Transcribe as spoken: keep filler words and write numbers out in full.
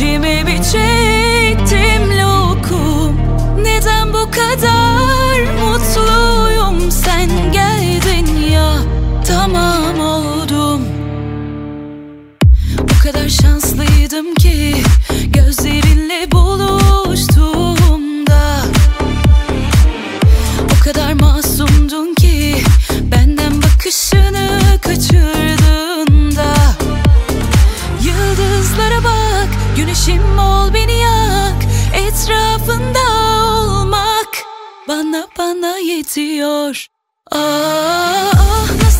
İçime bir çektim lokum. Neden bu kadar mutluyum? Sen geldin ya, tamam oldum. O kadar şanslıydım ki gözlerinle buluştuğumda. O kadar masumdun ki benden bakışını kaçırdığında. Yıldızlara bak, güneşim ol, beni yak. Etrafında olmak bana bana yetiyor. Ah, ah,